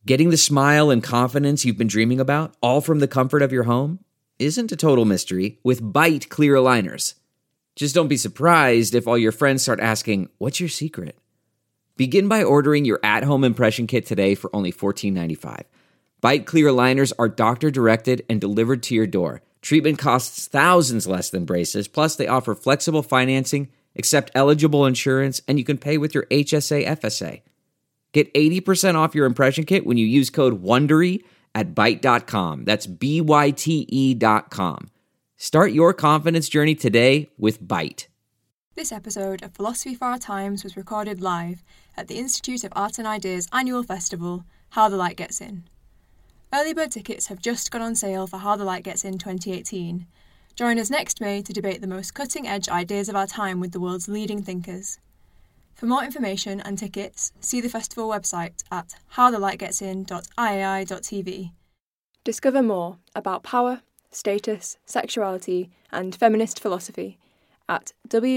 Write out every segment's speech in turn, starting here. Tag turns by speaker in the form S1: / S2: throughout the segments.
S1: Getting the smile and confidence you've been dreaming about, all from the comfort of your home, isn't a total mystery with Byte clear aligners. Just don't be surprised if all your friends start asking, "What's your secret?" Begin by ordering your at-home impression kit today for only $14.95. Byte clear aligners are doctor-directed and delivered to your door. Treatment costs thousands less than braces, plus they offer flexible financing, accept eligible insurance, and you can pay with your HSA FSA. Get 80% off your impression kit when you use code WONDERY at Byte.com. That's BYTE.com. Start your confidence journey today with Byte.
S2: This episode of Philosophy for Our Times was recorded live at the Institute of Art and Ideas annual festival, How the Light Gets In. Early bird tickets have just gone on sale for How the Light Gets In 2018. Join us next May to debate the most cutting-edge ideas of our time with the world's leading thinkers. For more information and tickets, see the festival website at howthelightgetsin.iai.tv. Discover more about power, status, sexuality, and feminist philosophy at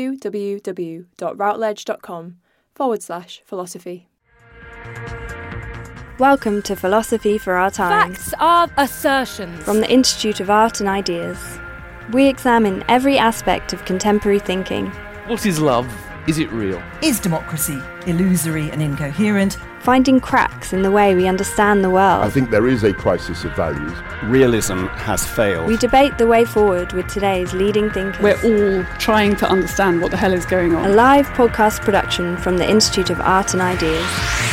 S2: www.routledge.com/philosophy.
S3: Welcome to Philosophy for Our Times.
S4: Facts are assertions.
S3: From the Institute of Art and Ideas. We examine every aspect of contemporary thinking.
S5: What is love? Is it real?
S6: Is democracy illusory and incoherent?
S3: Finding cracks in the way we understand the world.
S7: I think there is a crisis of values.
S5: Realism has failed.
S3: We debate the way forward with today's leading thinkers.
S8: We're all trying to understand what the hell is going on.
S3: A live podcast production from the Institute of Art and Ideas.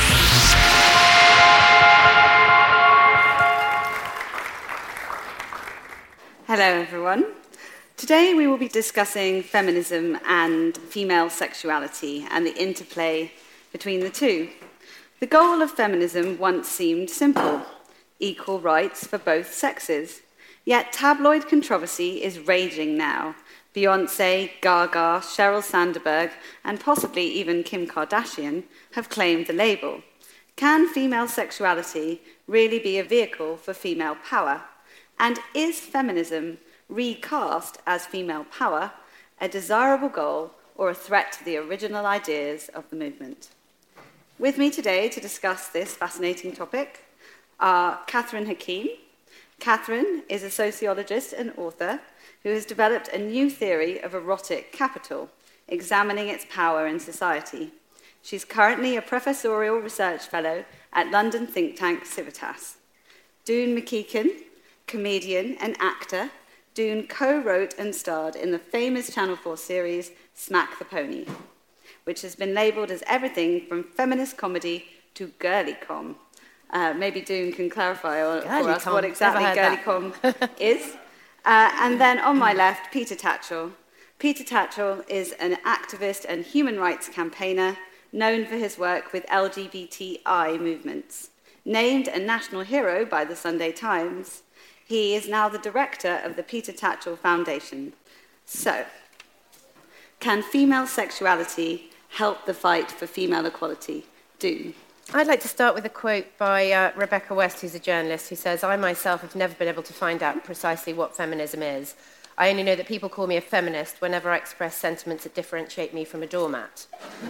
S9: Hello everyone. Today we will be discussing feminism and female sexuality and the interplay between the two. The goal of feminism once seemed simple: equal rights for both sexes. Yet tabloid controversy is raging now. Beyoncé, Gaga, Sheryl Sandberg, and possibly even Kim Kardashian have claimed the label. Can female sexuality really be a vehicle for female power? And is feminism, recast as female power, a desirable goal or a threat to the original ideas of the movement? With me today to discuss this fascinating topic are Catherine Hakim. Catherine is a sociologist and author who has developed a new theory of erotic capital, examining its power in society. She's currently a professorial research fellow at London think tank Civitas. Doon McKeekan, comedian and actor, Doon co-wrote and starred in the famous Channel 4 series Smack the Pony, which has been labelled as everything from feminist comedy to girly-com. Maybe Doon can clarify for us what exactly girly-com is. And then on my left, Peter Tatchell. Peter Tatchell is an activist and human rights campaigner known for his work with LGBTI movements. Named a national hero by the Sunday Times, he is now the director of the Peter Tatchell Foundation. So, can female sexuality help the fight for female equality? Doon.
S10: I'd like to start with a quote by Rebecca West, who's a journalist, who says, "I myself have never been able to find out precisely what feminism is. I only know that people call me a feminist whenever I express sentiments that differentiate me from a doormat."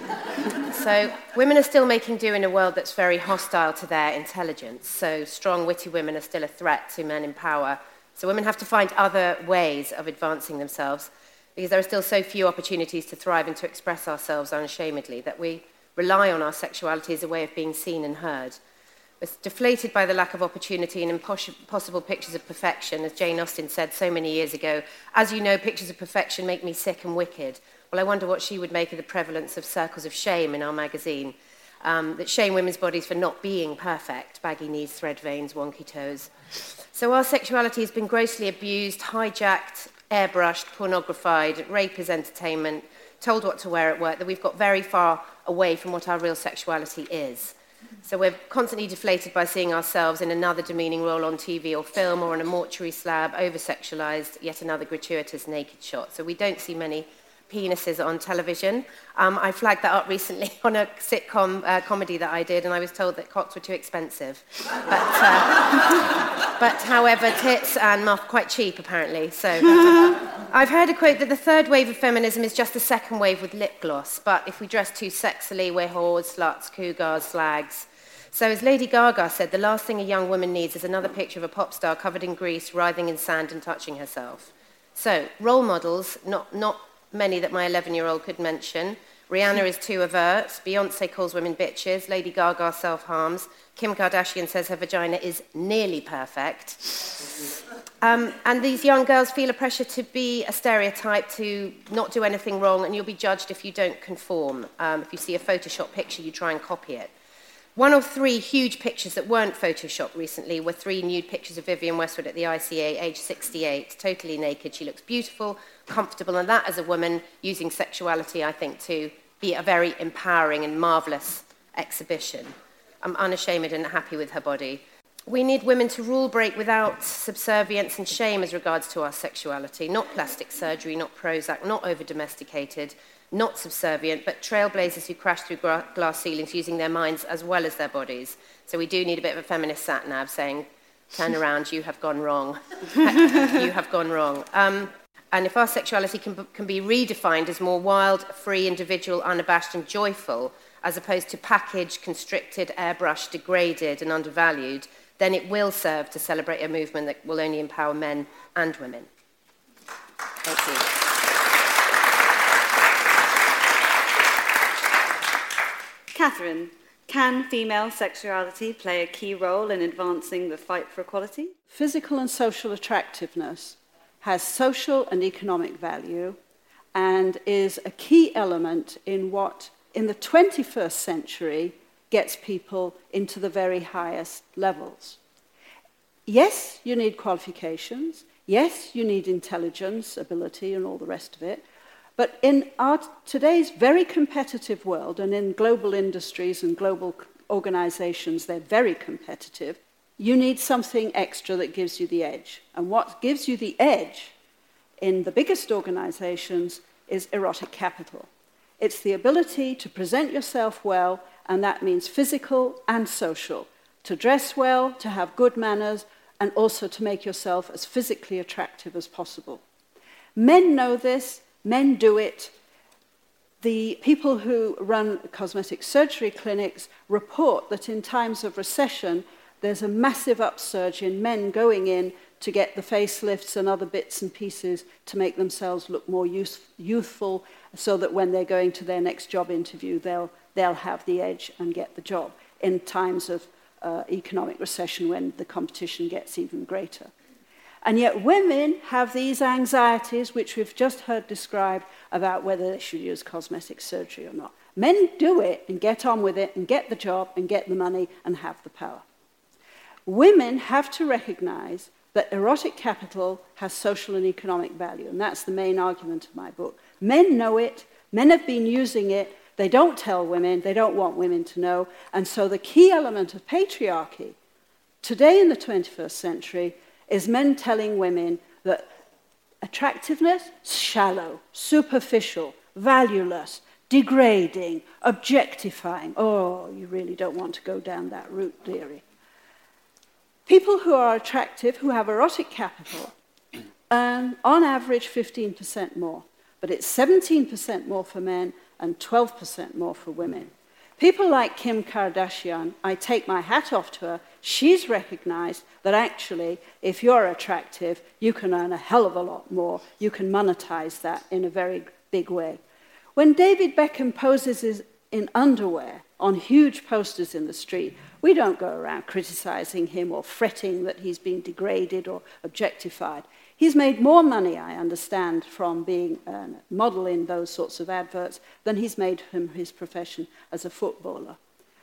S10: So women are still making do in a world that's very hostile to their intelligence. So strong, witty women are still a threat to men in power. So women have to find other ways of advancing themselves because there are still so few opportunities to thrive and to express ourselves unashamedly that we rely on our sexuality as a way of being seen and heard. We're deflated by the lack of opportunity and impossible pictures of perfection. As Jane Austen said so many years ago, "As you know, pictures of perfection make me sick and wicked." Well, I wonder what she would make of the prevalence of circles of shame in our magazine, that shame women's bodies for not being perfect: baggy knees, thread veins, wonky toes. So our sexuality has been grossly abused, hijacked, airbrushed, pornographied. Rape is entertainment, told what to wear at work, that we've got very far away from what our real sexuality is. So we're constantly deflated by seeing ourselves in another demeaning role on TV or film, or on a mortuary slab, over-sexualized, yet another gratuitous naked shot. So we don't see many penises on television. I flagged that up recently on a sitcom comedy that I did, and I was told that cocks were too expensive. But however, tits and muff quite cheap, apparently. So I've heard a quote that the third wave of feminism is just the second wave with lip gloss, but if we dress too sexily, we're whores, sluts, cougars, slags. So as Lady Gaga said, the last thing a young woman needs is another picture of a pop star covered in grease, writhing in sand and touching herself. So, role models, not many that my 11-year-old could mention. Rihanna is too overt. Beyoncé calls women bitches. Lady Gaga self-harms. Kim Kardashian says her vagina is nearly perfect. And these young girls feel a pressure to be a stereotype, to not do anything wrong, and you'll be judged if you don't conform. If you see a Photoshop picture, you try and copy it. One of 3 huge pictures that weren't Photoshopped recently were 3 nude pictures of Vivienne Westwood at the ICA, age 68, totally naked. She looks beautiful, comfortable, and that, as a woman, using sexuality, I think, to be a very empowering and marvellous exhibition. I'm unashamed and happy with her body. We need women to rule break without subservience and shame as regards to our sexuality, not plastic surgery, not Prozac, not over-domesticated, not subservient, but trailblazers who crash through glass ceilings using their minds as well as their bodies. So we do need a bit of a feminist sat-nav saying, turn around, you have gone wrong. You have gone wrong. And if our sexuality can be redefined as more wild, free, individual, unabashed and joyful, as opposed to packaged, constricted, airbrushed, degraded and undervalued, then it will serve to celebrate a movement that will only empower men and women. Thank you.
S9: Catherine, can female sexuality play a key role in advancing the fight for equality?
S4: Physical and social attractiveness has social and economic value and is a key element in what, in the 21st century, gets people into the very highest levels. Yes, you need qualifications. Yes, you need intelligence, ability, and all the rest of it. But in today's very competitive world, and in global industries and global organizations, they're very competitive, you need something extra that gives you the edge. And what gives you the edge in the biggest organizations is erotic capital. It's the ability to present yourself well, and that means physical and social. To dress well, to have good manners, and also to make yourself as physically attractive as possible. Men know this. Men do it. The people who run cosmetic surgery clinics report that in times of recession, there's a massive upsurge in men going in to get the facelifts and other bits and pieces to make themselves look more youthful, so that when they're going to their next job interview, they'll have the edge and get the job in times of economic recession when the competition gets even greater. And yet women have these anxieties, which we've just heard described, about whether they should use cosmetic surgery or not. Men do it and get on with it and get the job and get the money and have the power. Women have to recognize that erotic capital has social and economic value, and that's the main argument of my book. Men know it. Men have been using it. They don't tell women. They don't want women to know. And so the key element of patriarchy today in the 21st century is men telling women that attractiveness is shallow, superficial, valueless, degrading, objectifying. Oh, you really don't want to go down that route, dearie. People who are attractive, who have erotic capital, earn on average 15% more, but it's 17% more for men and 12% more for women. People like Kim Kardashian, I take my hat off to her. She's recognized that actually, if you're attractive, you can earn a hell of a lot more. You can monetize that in a very big way. When David Beckham poses in underwear on huge posters in the street, we don't go around criticizing him or fretting that he's been degraded or objectified. He's made more money, I understand, from being a model in those sorts of adverts than he's made from his profession as a footballer.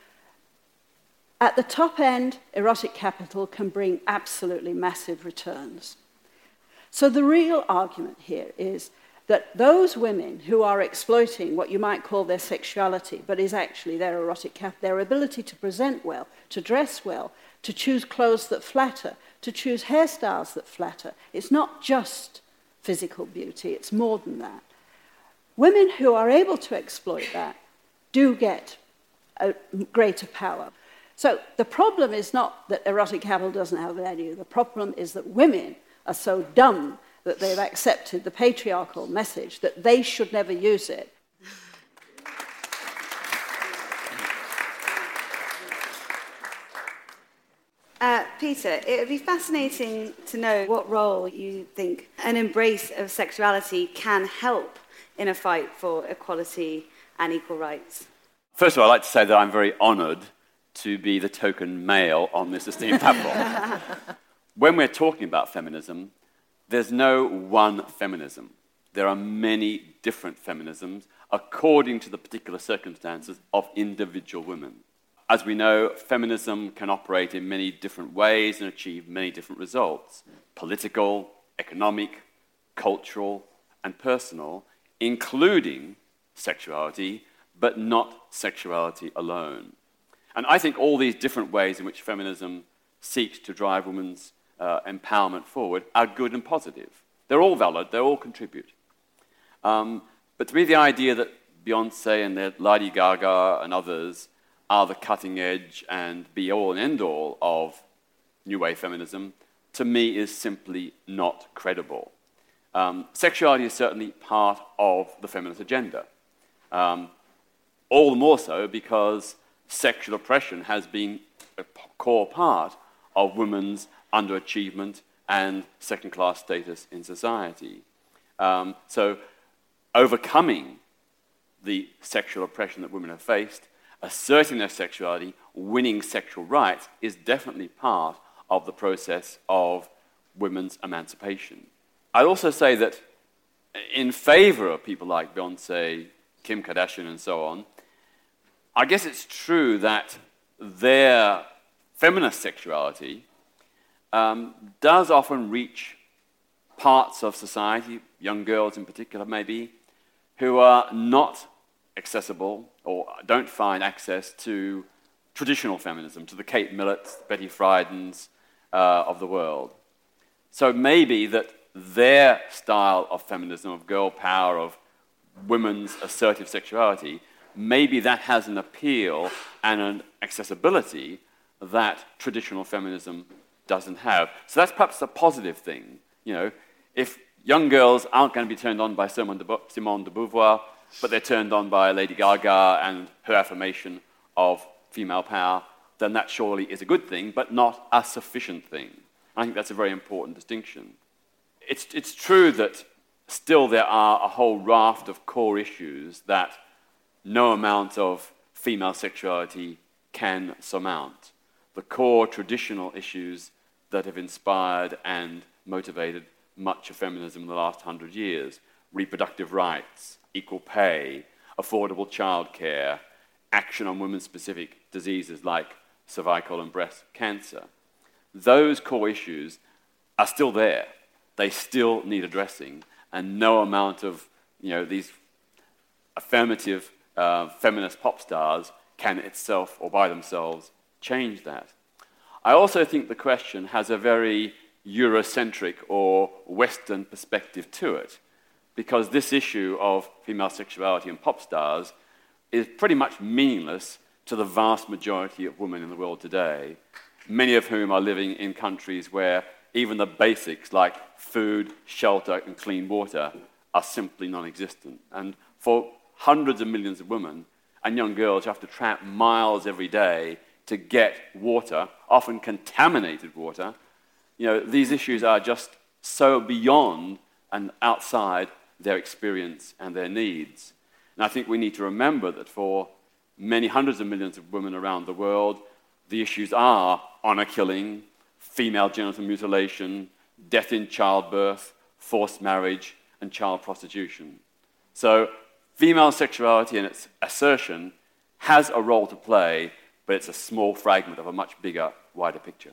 S4: At the top end, erotic capital can bring absolutely massive returns. So the real argument here is that those women who are exploiting what you might call their sexuality, but is actually their erotic capital, their ability to present well, to dress well, to choose clothes that flatter, to choose hairstyles that flatter. It's not just physical beauty, it's more than that. Women who are able to exploit that do get a greater power. So the problem is not that erotic capital doesn't have value. The problem is that women are so dumb that they've accepted the patriarchal message that they should never use it.
S9: Peter, it would be fascinating to know what role you think an embrace of sexuality can help in a fight for equality and equal rights.
S11: First of all, I'd like to say that I'm very honoured to be the token male on this esteemed platform. When we're talking about feminism, there's no one feminism. There are many different feminisms according to the particular circumstances of individual women. As we know, feminism can operate in many different ways and achieve many different results: political, economic, cultural, and personal, including sexuality, but not sexuality alone. And I think all these different ways in which feminism seeks to drive women's empowerment forward are good and positive. They're all valid, they all contribute. But to me, the idea that Beyoncé and Lady Gaga and others are the cutting edge and be-all and end-all of New Wave feminism, to me is simply not credible. Sexuality is certainly part of the feminist agenda. All the more so because sexual oppression has been a core part of women's underachievement and second-class status in society. So overcoming the sexual oppression that women have faced, asserting their sexuality, winning sexual rights, is definitely part of the process of women's emancipation. I'd also say that in favor of people like Beyoncé, Kim Kardashian, and so on, I guess it's true that their feminist sexuality does often reach parts of society, young girls in particular maybe, who are not accessible or don't find access to traditional feminism, to the Kate Millets, Betty Friedens of the world. So maybe that their style of feminism, of girl power, of women's assertive sexuality, maybe that has an appeal and an accessibility that traditional feminism doesn't have. So that's perhaps a positive thing. You know, if young girls aren't going to be turned on by Simone de Beauvoir, but they're turned on by Lady Gaga and her affirmation of female power, then that surely is a good thing, but not a sufficient thing. I think that's a very important distinction. It's true that still there are a whole raft of core issues that no amount of female sexuality can surmount. The core traditional issues that have inspired and motivated much of feminism in the last 100 years: reproductive rights, equal pay, affordable childcare, action on women-specific diseases like cervical and breast cancer. Those core issues are still there. They still need addressing, and no amount of these affirmative feminist pop stars can itself or by themselves change that. I also think the question has a very Eurocentric or Western perspective to it, because this issue of female sexuality and pop stars is pretty much meaningless to the vast majority of women in the world today, many of whom are living in countries where even the basics like food, shelter, and clean water are simply non-existent. And for hundreds of millions of women and young girls who have to tramp miles every day to get water, often contaminated water, these issues are just so beyond and outside their experience and their needs. And I think we need to remember that for many hundreds of millions of women around the world, the issues are honor killing, female genital mutilation, death in childbirth, forced marriage, and child prostitution. So female sexuality and its assertion has a role to play, but it's a small fragment of a much bigger, wider picture.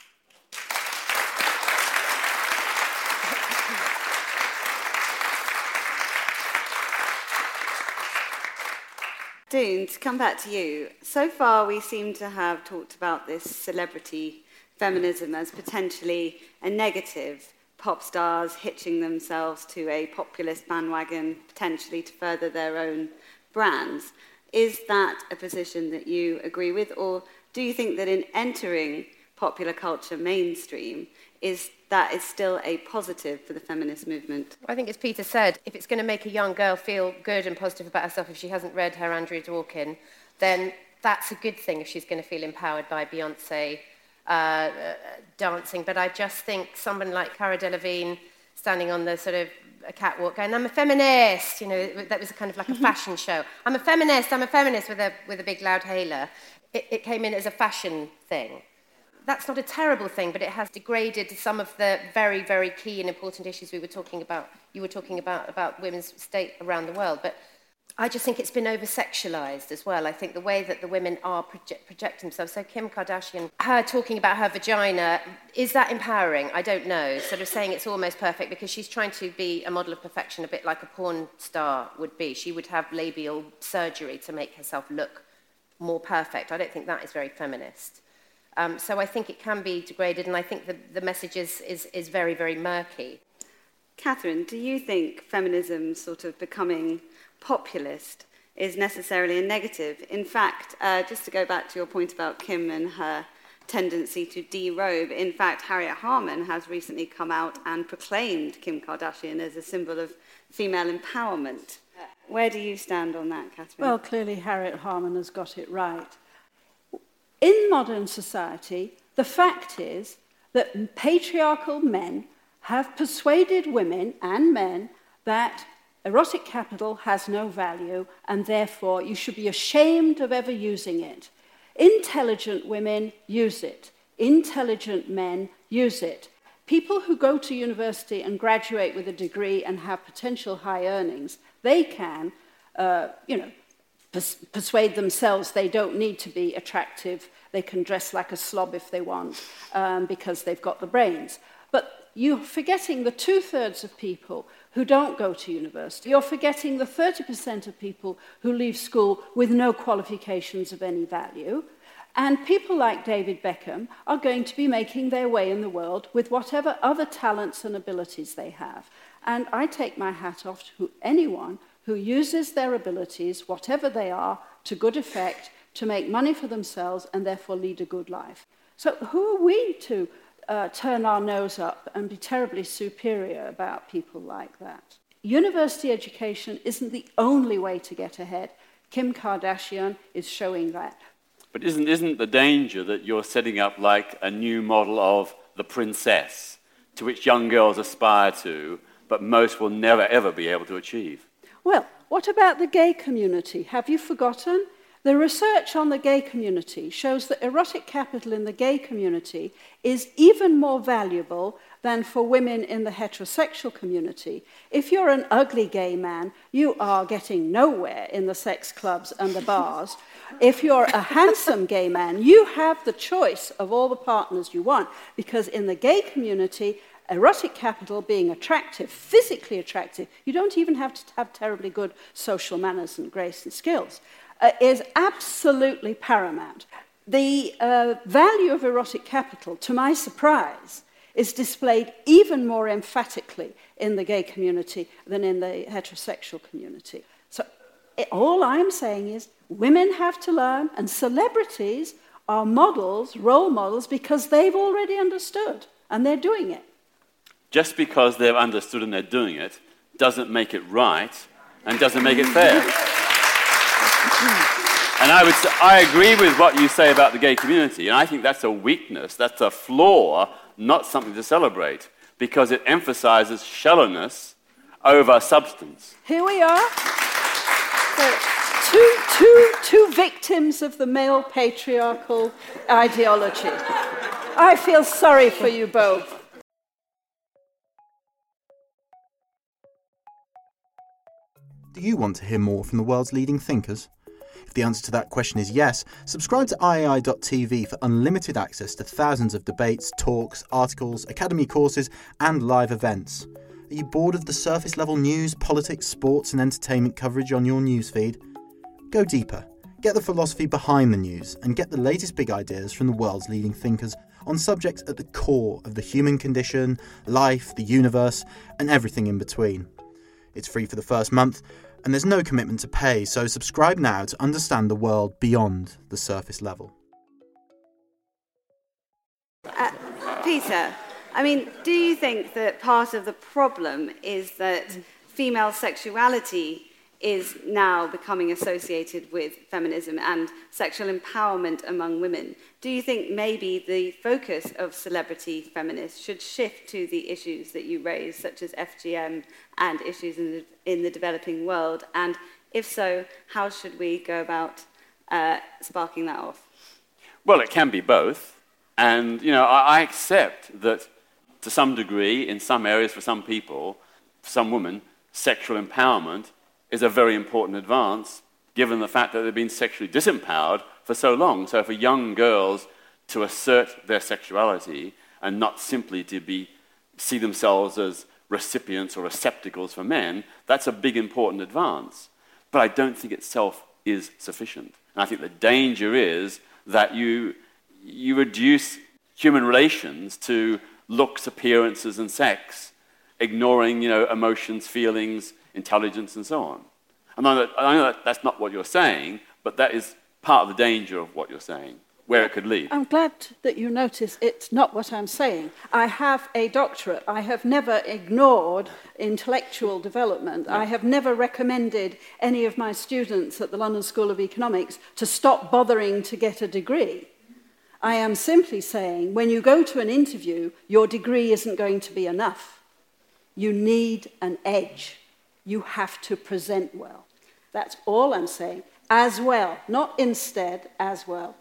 S9: Doon, to come back to you, so far we seem to have talked about this celebrity feminism as potentially a negative, pop stars hitching themselves to a populist bandwagon, potentially to further their own brands. Is that a position that you agree with, or do you think that in entering popular culture mainstream, that is still a positive for the feminist movement?
S10: I think, as Peter said, if it's going to make a young girl feel good and positive about herself if she hasn't read her Andrea Dworkin, then that's a good thing if she's going to feel empowered by Beyoncé dancing, but I just think someone like Cara Delevingne standing on the sort of a catwalk going, I'm a feminist, that was kind of like a fashion show. I'm a feminist with a big loud hailer. It came in as a fashion thing. That's not a terrible thing, but it has degraded some of the very, very key and important issues you were talking about women's state around the world. But I just think it's been over-sexualized as well. I think the way that the women are projecting themselves. So Kim Kardashian, her talking about her vagina, is that empowering? I don't know. Sort of saying it's almost perfect because she's trying to be a model of perfection, a bit like a porn star would be. She would have labial surgery to make herself look more perfect. I don't think that is very feminist. So I think it can be degraded, and I think the message is very, very murky.
S9: Catherine, do you think feminism sort of becoming populist is necessarily a negative? In fact, just to go back to your point about Kim and her tendency to derobe, in fact, Harriet Harman has recently come out and proclaimed Kim Kardashian as a symbol of female empowerment. Where do you stand on that, Catherine?
S4: Well, clearly Harriet Harman has got it right. In modern society, the fact is that patriarchal men have persuaded women and men that erotic capital has no value, and therefore you should be ashamed of ever using it. Intelligent women use it. Intelligent men use it. People who go to university and graduate with a degree and have potential high earnings, they can, persuade themselves they don't need to be attractive. They can dress like a slob if they want, because they've got the brains. But you're forgetting the 2/3 of people who don't go to university. You're forgetting the 30% of people who leave school with no qualifications of any value. And people like David Beckham are going to be making their way in the world with whatever other talents and abilities they have. And I take my hat off to anyone who uses their abilities, whatever they are, to good effect, to make money for themselves and therefore lead a good life. So who are we to turn our nose up and be terribly superior about people like that? University education isn't the only way to get ahead. Kim Kardashian is showing that.
S11: But isn't the danger that you're setting up like a new model of the princess, to which young girls aspire to, but most will never ever be able to achieve?
S4: Well, what about the gay community? Have you forgotten? The research on the gay community shows that erotic capital in the gay community is even more valuable than for women in the heterosexual community. If you're an ugly gay man, you are getting nowhere in the sex clubs and the bars. If you're a handsome gay man, you have the choice of all the partners you want, because in the gay community, erotic capital, being attractive, physically attractive, you don't even have to have terribly good social manners and grace and skills, is absolutely paramount. The value of erotic capital, to my surprise, is displayed even more emphatically in the gay community than in the heterosexual community. So all I'm saying is women have to learn, and celebrities are models, role models, because they've already understood, and they're doing it.
S11: Just because they've understood and they're doing it doesn't make it right and doesn't make it fair. And I agree with what you say about the gay community, and I think that's a weakness, that's a flaw, not something to celebrate, because it emphasizes shallowness over substance.
S4: Here we are, two victims of the male patriarchal ideology. I feel sorry for you both.
S12: Do you want to hear more from the world's leading thinkers? If the answer to that question is yes, subscribe to iai.tv for unlimited access to thousands of debates, talks, articles, academy courses, and live events. Are you bored of the surface-level news, politics, sports, and entertainment coverage on your newsfeed? Go deeper. Get the philosophy behind the news and get the latest big ideas from the world's leading thinkers on subjects at the core of the human condition, life, the universe, and everything in between. It's free for the first month, and there's no commitment to pay, so subscribe now to understand the world beyond the surface level.
S9: Peter, I mean, do you think that part of the problem is that female sexuality is now becoming associated with feminism and sexual empowerment among women. Do you think maybe the focus of celebrity feminists should shift to the issues that you raised, such as FGM and issues in the developing world? And if so, how should we go about sparking that off?
S11: Well, it can be both. And, I accept that to some degree, in some areas for some people, for some women, sexual empowerment is a very important advance, given the fact that they've been sexually disempowered for so long. So for young girls to assert their sexuality and not simply to see themselves as recipients or receptacles for men, that's a big, important advance. But I don't think itself is sufficient. And I think the danger is that you reduce human relations to looks, appearances, and sex, ignoring, emotions, feelings, intelligence, and so on. I know that that's not what you're saying, but that is part of the danger of what you're saying, where it could lead.
S4: I'm glad that you notice it's not what I'm saying. I have a doctorate. I have never ignored intellectual development. No. I have never recommended any of my students at the London School of Economics to stop bothering to get a degree. I am simply saying, when you go to an interview, your degree isn't going to be enough. You need an edge. You have to present well. That's all I'm saying. As well, not instead, as well.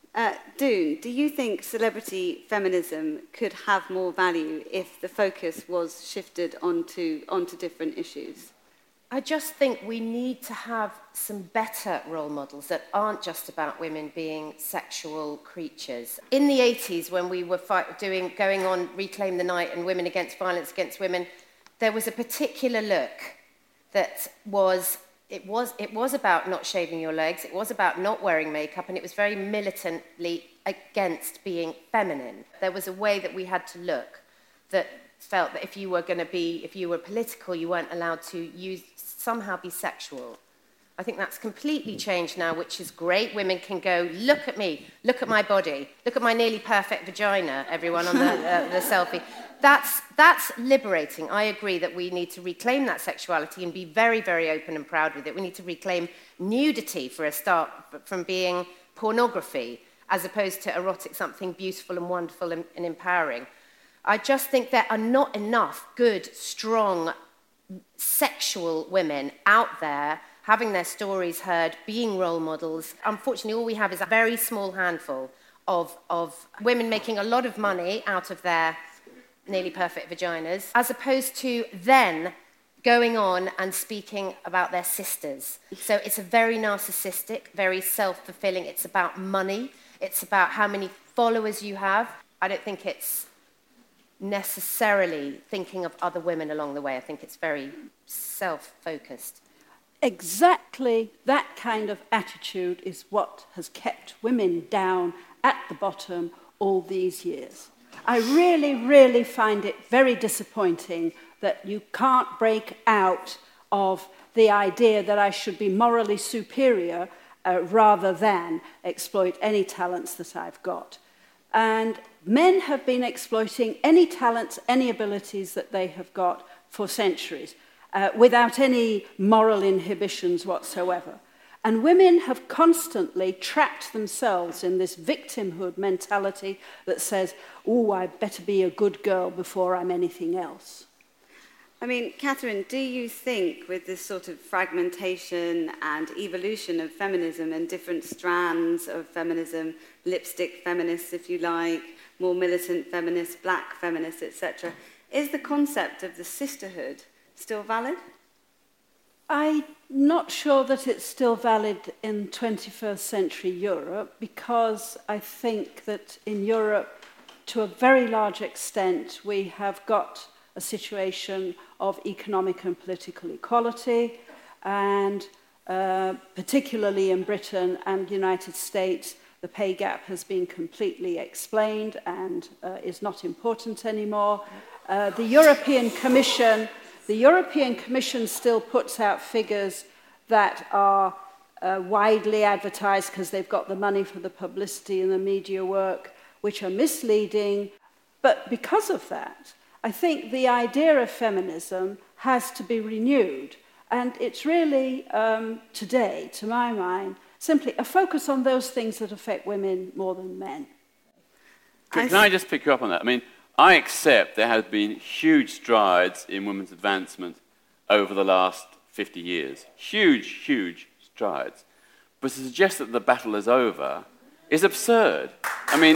S9: Doon, do you think celebrity feminism could have more value if the focus was shifted onto different issues?
S10: I just think we need to have some better role models that aren't just about women being sexual creatures. In the 80s, when we were going on Reclaim the Night and Women Against Violence Against Women, there was a particular look that was about not shaving your legs, it was about not wearing makeup, and it was very militantly against being feminine. There was a way that we had to look that felt that if you were political, you weren't allowed to somehow be sexual. I think that's completely changed now, which is great. Women can go, look at me, look at my body, look at my nearly perfect vagina, everyone on the selfie. That's liberating. I agree that we need to reclaim that sexuality and be very, very open and proud with it. We need to reclaim nudity for a start from being pornography, as opposed to erotic, something beautiful and wonderful and empowering. I just think there are not enough good, strong, sexual women out there having their stories heard, being role models. Unfortunately, all we have is a very small handful of women making a lot of money out of their nearly perfect vaginas, as opposed to then going on and speaking about their sisters. So it's a very narcissistic, very self-fulfilling. It's about money. It's about how many followers you have. I don't think it's necessarily thinking of other women along the way. I think it's very self-focused.
S4: Exactly that kind of attitude is what has kept women down at the bottom all these years. I really, really find it very disappointing that you can't break out of the idea that I should be morally superior rather than exploit any talents that I've got. And men have been exploiting any talents, any abilities that they have got for centuries, without any moral inhibitions whatsoever. And women have constantly trapped themselves in this victimhood mentality that says, oh, I better be a good girl before I'm anything else.
S9: I mean, Catherine, do you think with this sort of fragmentation and evolution of feminism and different strands of feminism, lipstick feminists, if you like, more militant feminists, black feminists, etc., is the concept of the sisterhood still valid?
S4: I'm not sure that it's still valid in 21st century Europe, because I think that in Europe, to a very large extent, we have got a situation of economic and political equality, and particularly in Britain and the United States, the pay gap has been completely explained and is not important anymore. The European Commission still puts out figures that are widely advertised because they've got the money for the publicity and the media work, which are misleading. But because of that, I think the idea of feminism has to be renewed. And it's really, today, to my mind, simply a focus on those things that affect women more than men.
S11: Can I just pick you up on that? I mean, I accept there have been huge strides in women's advancement over the last 50 years. Huge, huge strides. But to suggest that the battle is over is absurd. I mean,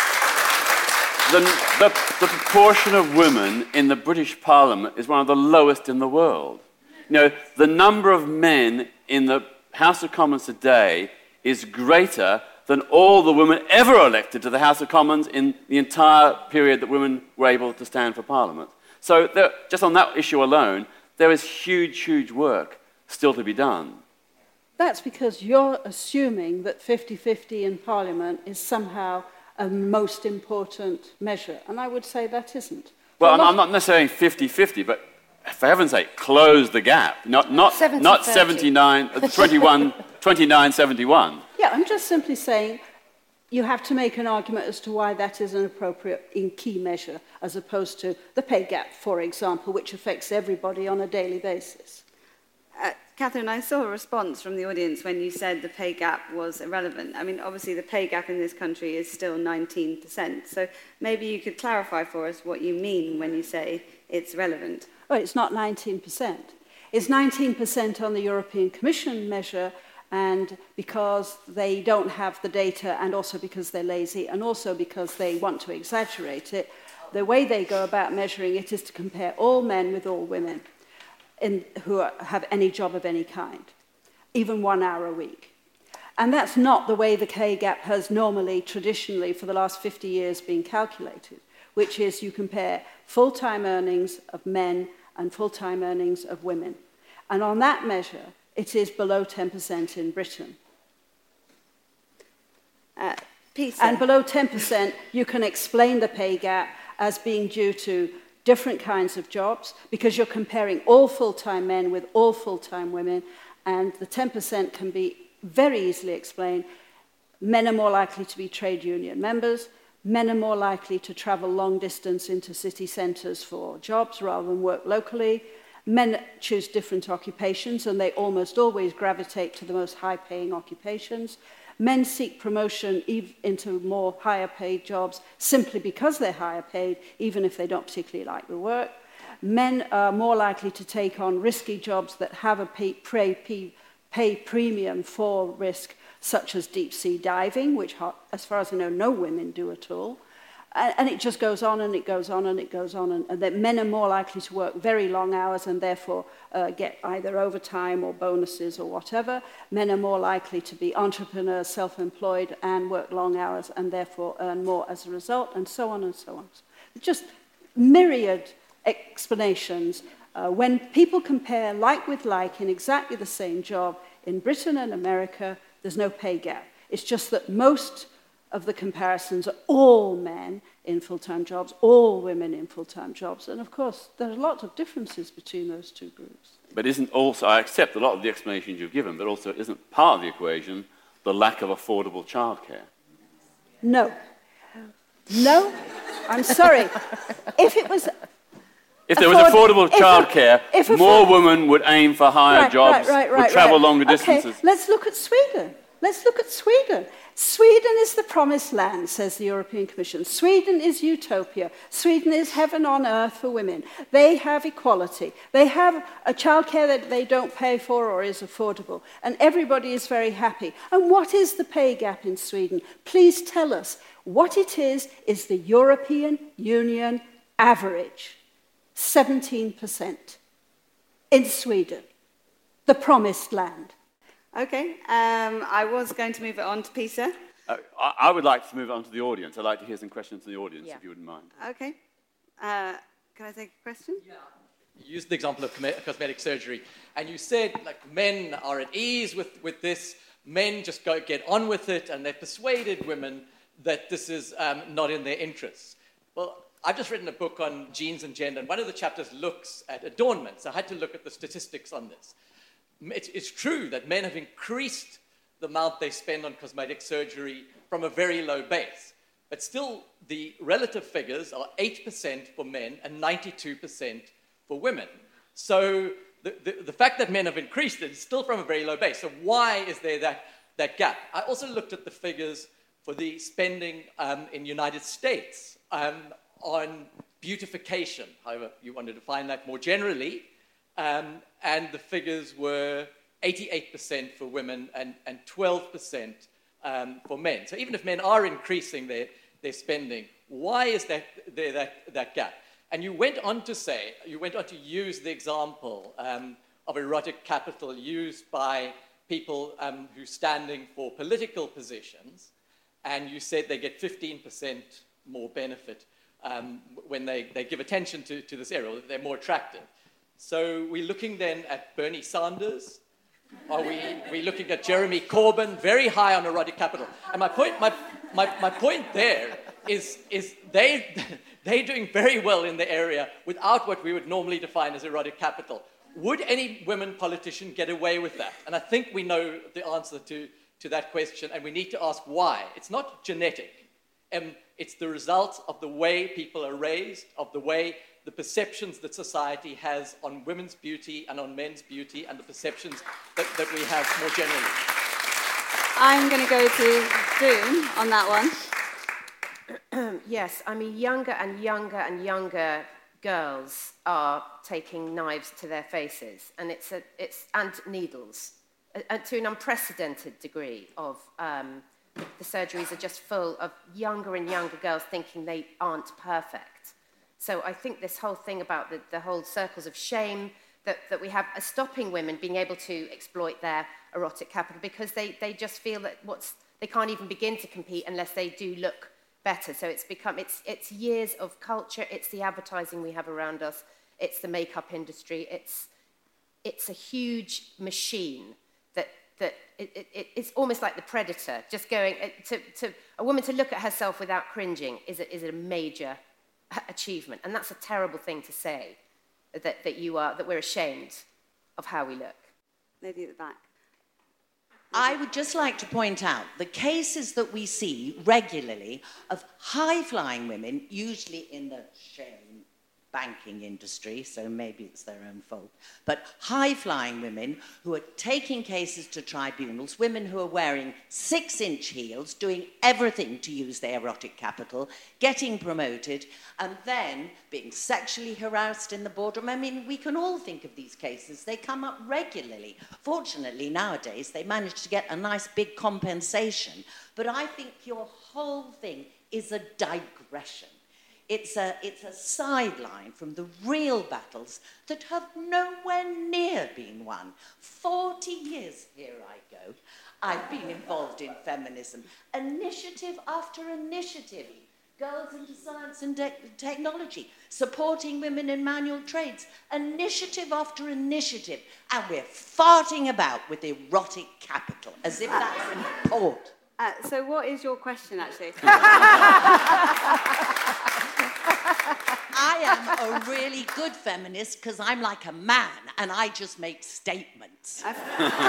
S11: the proportion of women in the British Parliament is one of the lowest in the world. You know, the number of men in the House of Commons today is greater than all the women ever elected to the House of Commons in the entire period that women were able to stand for Parliament. So just on that issue alone, there is huge, huge work still to be done.
S4: That's because you're assuming that 50-50 in Parliament is somehow a most important measure, and I would say that isn't.
S11: Well, I'm not necessarily 50-50, but for heaven's sake, close the gap. Not 79, 21, 29-71.
S4: Yeah, I'm just simply saying you have to make an argument as to why that is an appropriate in key measure, as opposed to the pay gap, for example, which affects everybody on a daily basis.
S9: Catherine, I saw a response from the audience when you said the pay gap was irrelevant. I mean, obviously the pay gap in this country is still 19%, so maybe you could clarify for us what you mean when you say it's relevant.
S4: Well, it's not 19%. It's 19% on the European Commission measure, and because they don't have the data, and also because they're lazy, and also because they want to exaggerate it, the way they go about measuring it is to compare all men with all women who have any job of any kind, even 1 hour a week. And that's not the way the pay gap has normally, traditionally, for the last 50 years been calculated, which is you compare full-time earnings of men and full-time earnings of women. And on that measure, it is below 10% in Britain.
S9: Peter.
S4: And below 10%, you can explain the pay gap as being due to different kinds of jobs, because you're comparing all full-time men with all full-time women, and the 10% can be very easily explained. Men are more likely to be trade union members. Men are more likely to travel long distance into city centres for jobs rather than work locally. Men choose different occupations, and they almost always gravitate to the most high-paying occupations. Men seek promotion into more higher-paid jobs simply because they're higher paid, even if they don't particularly like the work. Men are more likely to take on risky jobs that have a pay premium for risk, such as deep-sea diving, which, as far as I know, no women do at all. And it just goes on and it goes on and it goes on. And that men are more likely to work very long hours and therefore get either overtime or bonuses or whatever. Men are more likely to be entrepreneurs, self-employed, and work long hours and therefore earn more as a result, and so on and so on. Just myriad explanations. When people compare like with like in exactly the same job in Britain and America, there's no pay gap. It's just that most of the comparisons are all men in full-time jobs, all women in full-time jobs. And of course, there are lots of differences between those two groups.
S11: But isn't also, I accept a lot of the explanations you've given, but also isn't part of the equation the lack of affordable childcare?
S4: No. No, I'm sorry. If it was...
S11: If there was affordable childcare, more women would aim for higher jobs, would travel longer distances.
S4: Okay, let's look at Sweden. Let's look at Sweden. Sweden is the promised land, says the European Commission. Sweden is utopia. Sweden is heaven on earth for women. They have equality. They have a childcare that they don't pay for or is affordable. And everybody is very happy. And what is the pay gap in Sweden? Please tell us. What it is the European Union average. 17% in Sweden. The promised land.
S9: Okay, I was going to move it on to Peter.
S11: I would like to move it on to the audience. I'd like to hear some questions from the audience, if you wouldn't mind.
S9: Okay. Can I take a question?
S13: Yeah. You used the example of cosmetic surgery, and you said, like, men are at ease with this. Men just get on with it, and they've persuaded women that this is not in their interests. Well, I've just written a book on genes and gender, and one of the chapters looks at adornment, so I had to look at the statistics on this. It's true that men have increased the amount they spend on cosmetic surgery from a very low base. But still, the relative figures are 8% for men and 92% for women. So the fact that men have increased it is still from a very low base. So why is there that gap? I also looked at the figures for the spending in the United States on beautification, however you want to define that more generally, and the figures were 88% for women and 12% for men. So even if men are increasing their spending, why is there that gap? And you went on to use the example of erotic capital used by people who are standing for political positions, and you said they get 15% more benefit when they give attention to this area, they're more attractive. So we're looking then at Bernie Sanders. Are we looking at Jeremy Corbyn, very high on erotic capital? And my point there is they're doing very well in the area without what we would normally define as erotic capital. Would any women politician get away with that? And I think we know the answer to that question, and we need to ask why. It's not genetic. It's the result of the way people are raised, of the perceptions that society has on women's beauty and on men's beauty, and the perceptions that we have more generally.
S9: I'm going to go to Doon on that one.
S10: Yes, I mean, younger and younger girls are taking knives to their faces, and and needles, to an unprecedented degree of the surgeries are just full of younger and younger girls thinking they aren't perfect. So I think this whole thing about the whole circles of shame that we have are stopping women being able to exploit their erotic capital because they just feel that they can't even begin to compete unless they do look better. So it's years of culture, it's the advertising we have around us, it's the makeup industry, it's a huge machine that it's almost like the Predator, just going to a woman to look at herself without cringing is a major achievement, and that's a terrible thing to say, that we're ashamed of how we look.
S9: Lady at the back.
S14: I would just like to point out the cases that we see regularly of high-flying women, usually in the shame banking industry, so maybe it's their own fault, but high-flying women who are taking cases to tribunals, women who are wearing 6-inch heels, doing everything to use their erotic capital, getting promoted, and then being sexually harassed in the boardroom. I mean, we can all think of these cases. They come up regularly. Fortunately, nowadays, they manage to get a nice big compensation. But I think your whole thing is a digression. It's a sideline from the real battles that have nowhere near been won. 40 years, here I go, I've been involved in feminism. Initiative after initiative. Girls into science and technology, supporting women in manual trades, initiative after initiative. And we're farting about with erotic capital, as if that's important.
S9: So what is your question, actually?
S14: I am a really good feminist because I'm like a man and I just make statements.
S9: Woo!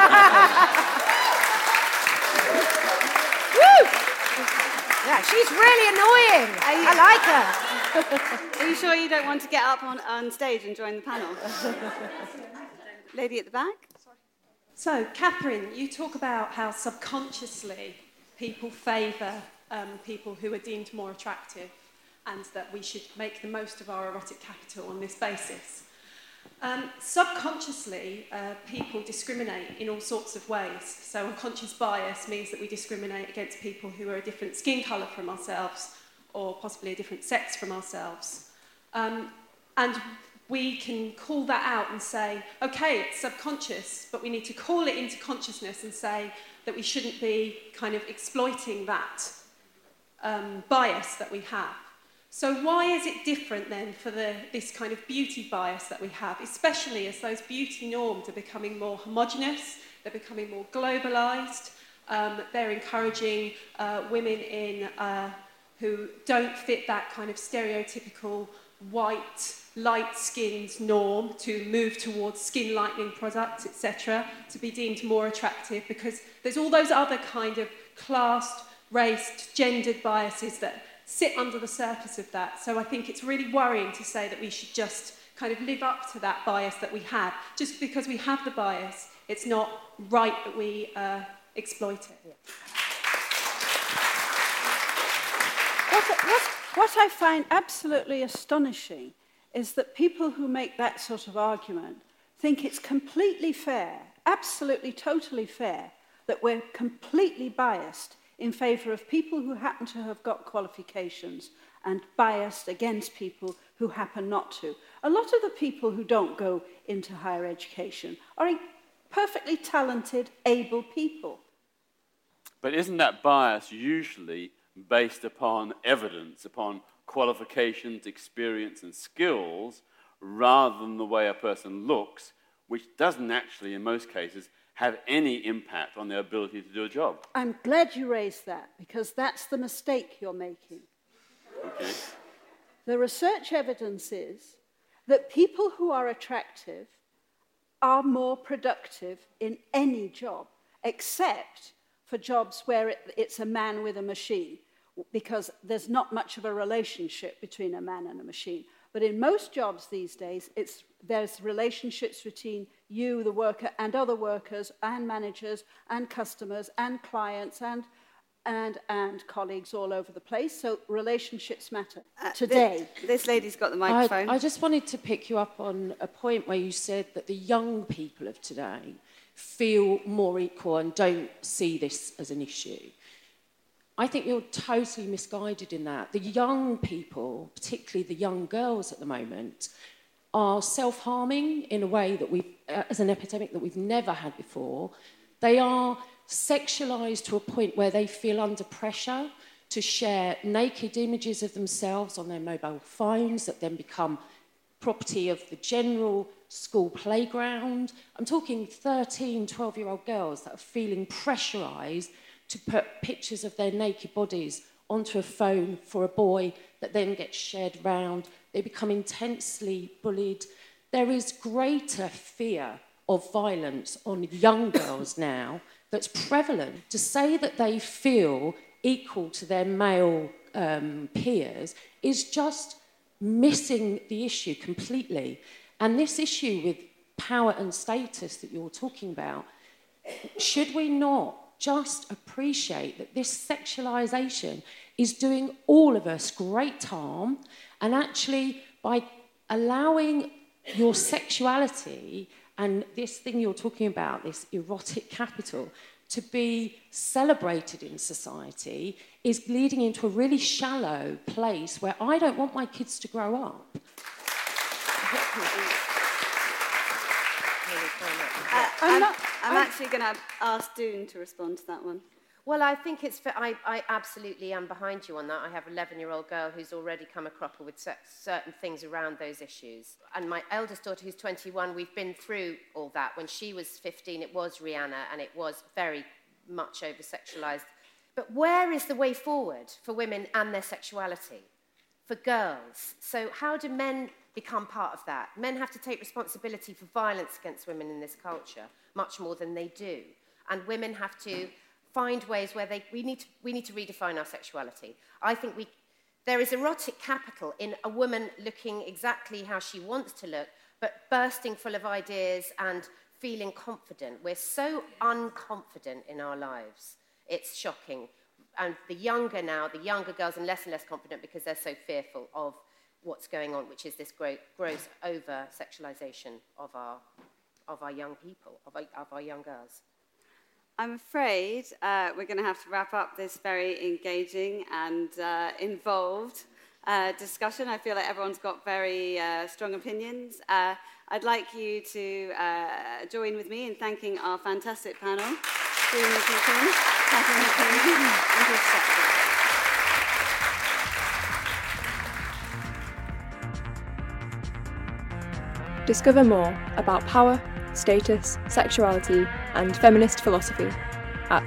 S10: Yeah, she's really annoying. I like
S9: her. Are you sure you don't want to get up on stage and join the panel? Lady at the back.
S15: So, Catherine, you talk about how subconsciously people favour people who are deemed more attractive, and that we should make the most of our erotic capital on this basis. Subconsciously, people discriminate in all sorts of ways. So unconscious bias means that we discriminate against people who are a different skin colour from ourselves, or possibly a different sex from ourselves. And we can call that out and say, okay, it's subconscious, but we need to call it into consciousness and say that we shouldn't be kind of exploiting that bias that we have. So why is it different then for this kind of beauty bias that we have, especially as those beauty norms are becoming more homogenous, they're becoming more globalised, they're encouraging women who don't fit that kind of stereotypical white, light-skinned norm to move towards skin-lightening products, etc., to be deemed more attractive, because there's all those other kind of classed, raced, gendered biases that sit under the surface of that. So I think it's really worrying to say that we should just kind of live up to that bias that we have. Just because we have the bias, it's not right that we exploit it.
S4: Yeah. What I find absolutely astonishing is that people who make that sort of argument think it's completely fair, absolutely, totally fair, that we're completely biased in favour of people who happen to have got qualifications and biased against people who happen not to. A lot of the people who don't go into higher education are perfectly talented, able people.
S11: But isn't that bias usually based upon evidence, upon qualifications, experience, and skills, rather than the way a person looks, which doesn't actually, in most cases, have any impact on their ability to do a job?
S4: I'm glad you raised that, because that's the mistake you're making.
S11: Okay.
S4: The research evidence is that people who are attractive are more productive in any job, except for jobs where it's a man with a machine, because there's not much of a relationship between a man and a machine. But in most jobs these days, there's relationships between you, the worker, and other workers, and managers, and customers, and clients, and colleagues all over the place. So relationships matter. Today.
S9: This lady's got the microphone.
S16: I just wanted to pick you up on a point where you said that the young people of today feel more equal and don't see this as an issue. I think you're totally misguided in that. The young people, particularly the young girls at the moment, are self-harming in a way that as an epidemic that we've never had before. They are sexualised to a point where they feel under pressure to share naked images of themselves on their mobile phones that then become property of the general school playground. I'm talking 13, 12-year-old girls that are feeling pressurised to put pictures of their naked bodies onto a phone for a boy that then gets shared round. They become intensely bullied. There is greater fear of violence on young girls now that's prevalent. To say that they feel equal to their male peers is just missing the issue completely. And this issue with power and status that you're talking about, should we not just appreciate that this sexualisation is doing all of us great harm, and actually by allowing your sexuality and this thing you're talking about, this erotic capital, to be celebrated in society is leading into a really shallow place where I don't want my kids to grow up.
S9: I'm actually going to ask Doon to respond to that one.
S10: Well, I think I absolutely am behind you on that. I have an 11-year-old girl who's already come a cropper with certain things around those issues. And my eldest daughter, who's 21, we've been through all that. When she was 15, it was Rihanna, and it was very much over-sexualised. But where is the way forward for women and their sexuality? For girls? So how do men become part of that? Men have to take responsibility for violence against women in this culture, much more than they do. And women have to find ways where we need to redefine our sexuality. I think there is erotic capital in a woman looking exactly how she wants to look, but bursting full of ideas and feeling confident. We're so unconfident in our lives. It's shocking. And the younger girls are less and less confident because they're so fearful of what's going on, which is this gross over-sexualisation of our young people, of our young girls.
S9: I'm afraid we're going to have to wrap up this very engaging and involved discussion. I feel like everyone's got very strong opinions. I'd like you to join with me in thanking our fantastic panel, Doon Nicholson, Catherine McCrean, and Chris Stepford.
S2: Discover more about power, status, sexuality, and feminist philosophy at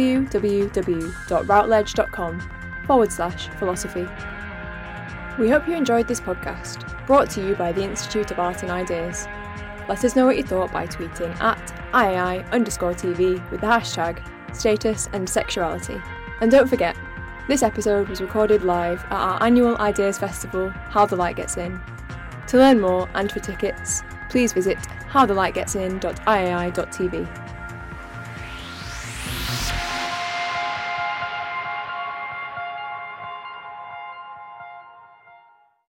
S2: www.routledge.com/philosophy. We hope you enjoyed this podcast, brought to you by the Institute of Art and Ideas. Let us know what you thought by tweeting at @IAI_TV with the hashtag status and sexuality. And don't forget, this episode was recorded live at our annual Ideas Festival, How the Light Gets In. To learn more and for tickets, please visit howthelightgetsin.iai.tv.